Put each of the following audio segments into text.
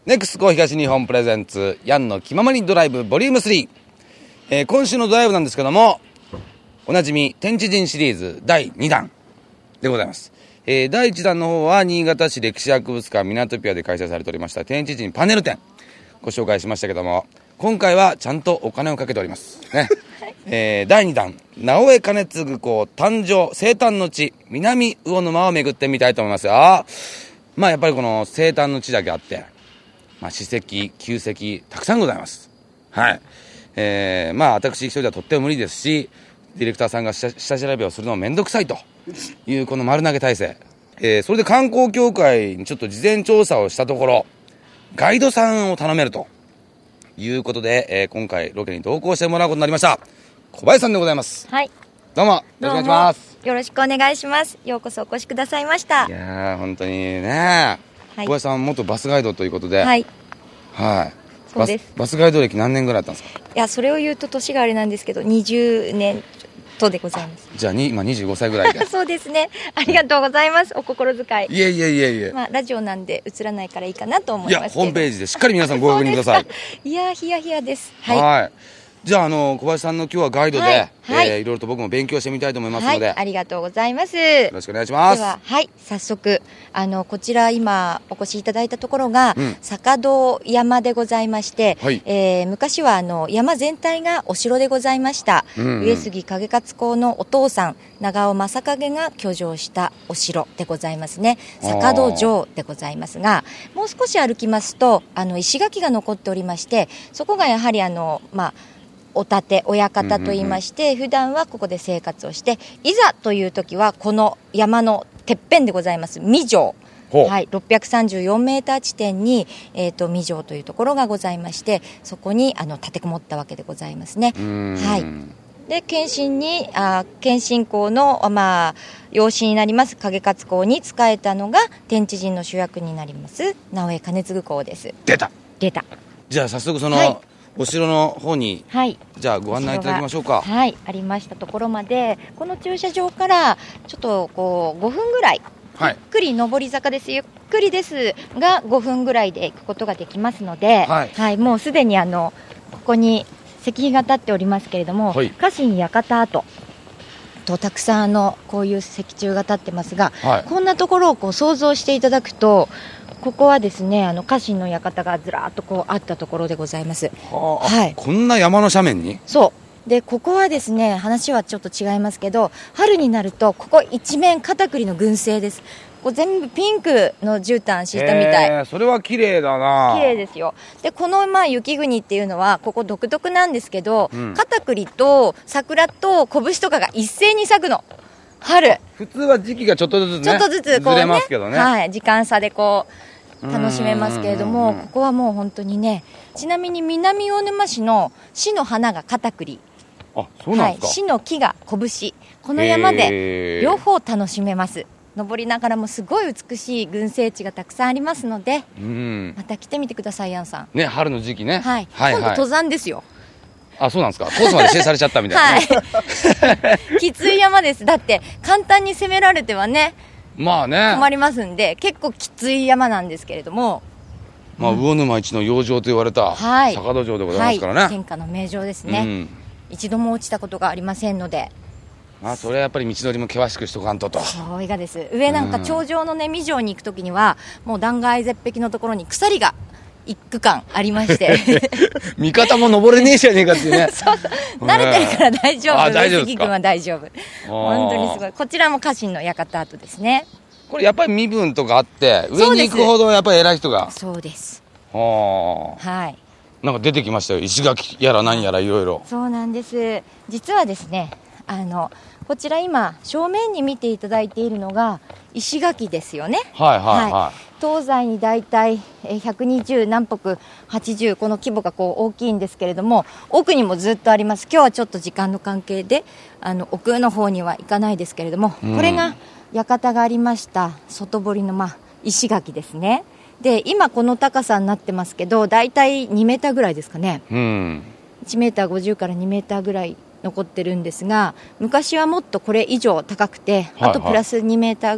ネクスコ東日本プレゼンツヤンの気ままにドライブボリューム3、今週のドライブなんですけども、おなじみ天地人シリーズ第2弾でございます。第1弾の方は新潟市歴史博物館ミナトピアで開催されておりました天地人パネル展ご紹介しましたけども、今回はちゃんとお金をかけておりますね。第2弾直江兼続公誕生生誕の地南魚沼を巡ってみたいと思いますよ。やっぱりこの生誕の地だけあって史跡旧跡たくさんございます。はい。私一人ではとっても無理ですし、ディレクターさんが下調べをするのもめんどくさいというこの丸投げ体制、それで観光協会にちょっと事前調査をしたところ、ガイドさんを頼めるということで、今回ロケに同行してもらうことになりました小林さんでございます。 はい、 どうもよろしくお願いします。 よろしくお願いします。ようこそお越しくださいました。 いやー本当にね、小林さん元バスガイドということで、はい、 そうです。 バスガイド歴何年ぐらいあったんですか？ いや、それを言うと年があれなんですけど20年とでございます。 じゃあ今25歳ぐらいでそうですね、ありがとうございます。お心遣い。 いえ、 ラジオなんで映らないからいいかなと思いますけど。 ホームページでしっかり皆さんご確認ください。 いやヒヤヒヤです。 はい。じゃあ小林さんの今日はガイドで、いろいろと僕も勉強してみたいと思いますので、 ありがとうございます。 よろしくお願いします。 では早速こちら今お越しいただいたところが、坂戸山でございまして、昔は山全体がお城でございました。上杉景勝公のお父さん長尾正景が居城したお城でございますね。坂戸城でございますが、もう少し歩きますと石垣が残っておりまして、そこがやはりお建親方といいまして、普段はここで生活をして、いざという時はこの山のてっぺんでございます三条、634メーター地点に、三条というところがございまして、そこに立てこもったわけでございますね。で謙信公の、養子になります景勝公に仕えたのが天地人の主役になります直江兼続公です。 出た。じゃあ早速その、お城の方に、じゃあご案内いただきましょうか。 ありましたところまで、この駐車場からちょっとこう5分ぐらい、ゆっくり上り坂です。ゆっくりですが5分ぐらいで行くことができますので、もうすでにここに石碑が立っておりますけれども、家臣館跡とたくさんこういう石柱が立ってますが、こんなところをこう想像していただくと、ここはですね家臣の館がずらっとこうあったところでございます。 こんな山の斜面に。 そうで、ここはですね話はちょっと違いますけど、春になるとここ一面片栗の群生です。こう全部ピンクの絨毯敷いたみたい。 それは綺麗だな。 綺麗ですよ。でこの雪国っていうのはここ独特なんですけど、片栗と桜と小節とかが一斉に咲くの。春普通は時期がちょっとずつこうずれますけどね、 時間差でこう楽しめますけれども、ここはもう本当にね、ちなみに南魚沼市の市の花が片栗、 そうなんですか。 市の木が拳、この山で両方楽しめます。登りながらもすごい美しい群生地がたくさんありますので、また来てみてください。ヤンさんね、春の時期ね。 今度登山ですよ。 そうなんですか。コースまで指定されちゃったみたいな、 きつい山です。だって簡単に攻められてはね困りますんで、結構きつい山なんですけれども、 魚沼一の洋城と言われた坂戸城でございますからね、 天下の名城ですね。一度も落ちたことがありませんので、 それはやっぱり道のりも険しくしとかんとと。 そういがです。上なんか頂上の三条に行くときにはもう断崖絶壁のところに鎖が一区間ありまして味方も登れねえじゃねえかっていうね慣れてるから大丈夫。 大丈夫上杉君は大丈夫。本当にすごい。こちらも家臣の館跡ですね。 これやっぱり身分とかあって、上に行くほどやっぱり偉い人が。 そうです。 なんか出てきましたよ。石垣やら何やらいろいろ。 そうなんです。実はですねこちら今正面に見ていただいているのが石垣ですよね。東西にだいたい120、南北80、この規模がこう大きいんですけれども、奥にもずっとあります。今日はちょっと時間の関係で奥の方には行かないですけれども、これが館がありました外堀の石垣ですね。で今この高さになってますけど、だいたい2メーターぐらいですかね。1メーター50から2メーターぐらい残ってるんですが、昔はもっとこれ以上高くて、あとプラス2メーターぐらい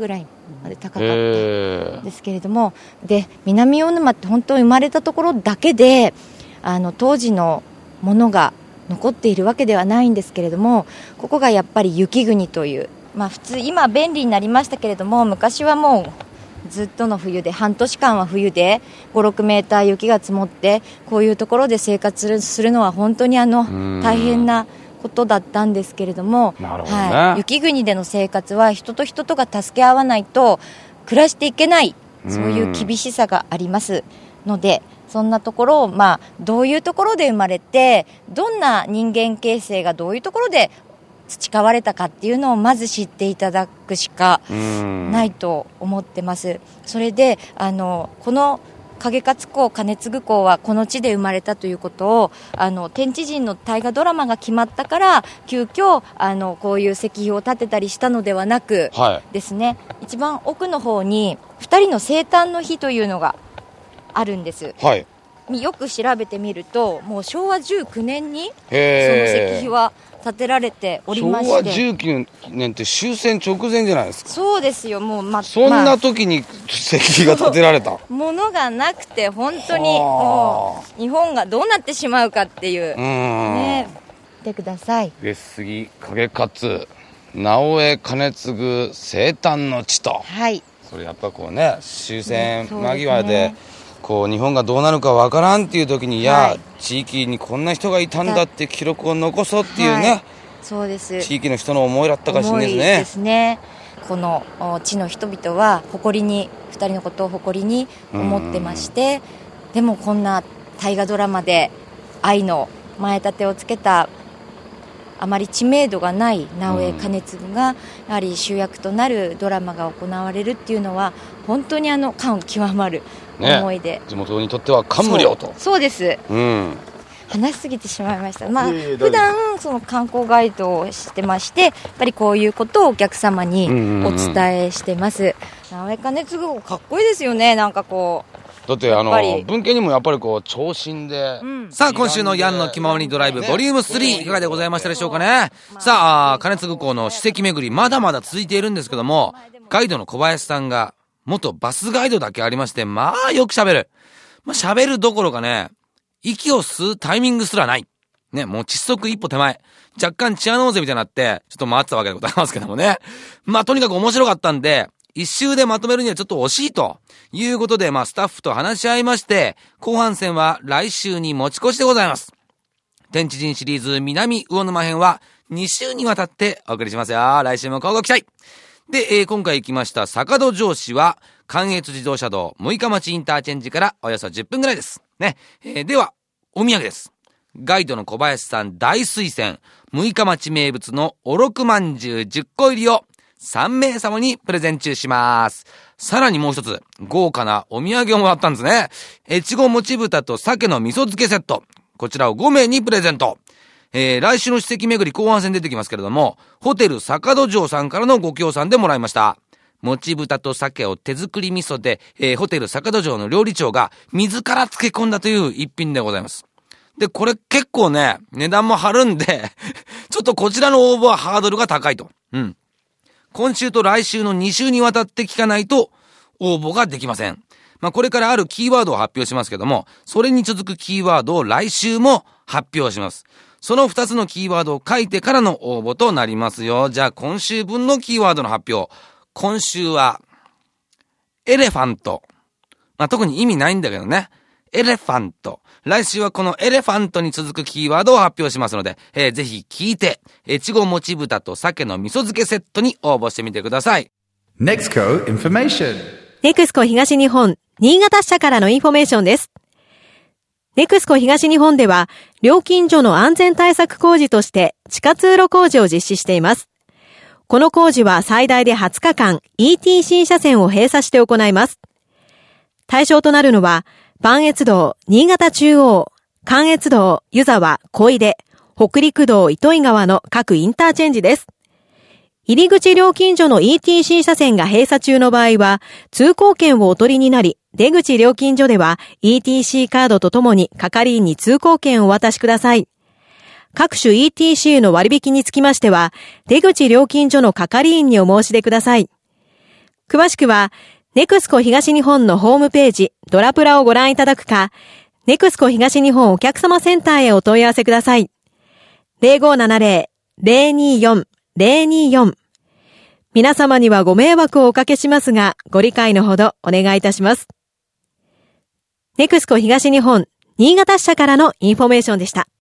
まで高かったんですけれども、で南魚沼って本当に生まれたところだけで当時のものが残っているわけではないんですけれども、ここがやっぱり雪国という、普通今便利になりましたけれども、昔はもうずっとの冬で、半年間は冬で5、6メーター雪が積もって、こういうところで生活するのは本当に大変なことだったんですけれども、雪国での生活は人と人とが助け合わないと暮らしていけない、そういう厳しさがありますので、そんなところを、どういうところで生まれて、どんな人間形成がどういうところで培われたかっていうのをまず知っていただくしかないと思ってます。それでこの景勝公兼続公はこの地で生まれたということを天地人の大河ドラマが決まったから急遽こういう石碑を建てたりしたのではなくですね、一番奥の方に2人の生誕の日というのがあるんです、よく調べてみると、もう昭和19年にその石碑は建てられておりまして、 昭和19年って終戦直前じゃないですか。 そうですよ。もう、 そんな時に石碑が建てられたものがなくて、本当にもう日本がどうなってしまうかっていうね。見てください。 上杉景勝直江兼続生誕の地と、それやっぱこうね、終戦間際でこう日本がどうなるかわからんっていう時に、いや、地域にこんな人がいたんだって記録を残そうっていうね、 そうです。 地域の人の思いだったかしらですね。 この地の人々は誇りに、2人のことを誇りに思ってまして、でもこんな大河ドラマで愛の前立てをつけたあまり知名度がない直江兼続がやはり主役となるドラマが行われるっていうのは本当に感極まる思いで、 地元にとっては感無量と。 そうです、話しすぎてしまいました。普段その観光ガイドをしてまして、やっぱりこういうことをお客様にお伝えしてます。直江兼続かっこいいですよね。なんかこうだって文献にもやっぱりこう長身で、さあ今週のヤンの気ままにドライブボリューム3いかがでございましたでしょうかね。さあ兼続公の史跡巡りまだまだ続いているんですけども、ガイドの小林さんが元バスガイドだけありまして、よく喋る。喋るどころかね、息を吸うタイミングすらない。ね、もう窒息一歩手前。若干チアノーゼみたいになって、ちょっと回ってたわけでございますけどもね。とにかく面白かったんで、一周でまとめるにはちょっと惜しいということで、スタッフと話し合いまして、後半戦は来週に持ち越しでございます。天地人シリーズ南魚沼編は2週にわたってお送りしますよ。来週も乞うご期待。で、今回行きました坂戸城市は関越自動車道六日町インターチェンジからおよそ10分ぐらいですね。ではお土産です。ガイドの小林さん大推薦六日町名物のおろくまんじゅう10個入りを3名様にプレゼン中します。さらにもう一つ豪華なお土産をもらったんですね。越後もち豚と鮭の味噌漬けセット、こちらを5名にプレゼント。来週の史跡巡り後半戦出てきますけれども、ホテル坂戸城さんからのご協賛でもらいました。もち豚と鮭を手作り味噌で、ホテル坂戸城の料理長が自ら漬け込んだという一品でございます。で、これ結構ね、値段も張るんで、ちょっとこちらの応募はハードルが高いと。今週と来週の2週にわたって聞かないと応募ができません。これからあるキーワードを発表しますけども、それに続くキーワードを来週も発表します。その2つのキーワードを書いてからの応募となりますよ。じゃあ今週分のキーワードの発表。今週はエレファント。特に意味ないんだけどね。エレファント。来週はこのエレファントに続くキーワードを発表しますので、ぜひ聞いて、越後もち豚と鮭の味噌漬けセットに応募してみてください。 NEXCO Information。 NEXCO 東日本、新潟支社からのインフォメーションです。NEXCO 東日本では、料金所の安全対策工事として地下通路工事を実施しています。この工事は最大で20日間 ETC 車線を閉鎖して行います。対象となるのは、磐越道、新潟中央、関越道、湯沢、小出、北陸道、糸魚川の各インターチェンジです。入り口料金所の ETC 車線が閉鎖中の場合は、通行券をお取りになり、出口料金所では ETC カードとともに係員に通行券をお渡しください。各種 ETC の割引につきましては、出口料金所の係員にお申し出ください。 詳しくは、ネクスコ東日本のホームページ、ドラプラをご覧いただくか、ネクスコ東日本お客様センターへお問い合わせください。0570-024-024。皆様にはご迷惑をおかけしますが、ご理解のほどお願いいたします。ネクスコ東日本、新潟支社からのインフォメーションでした。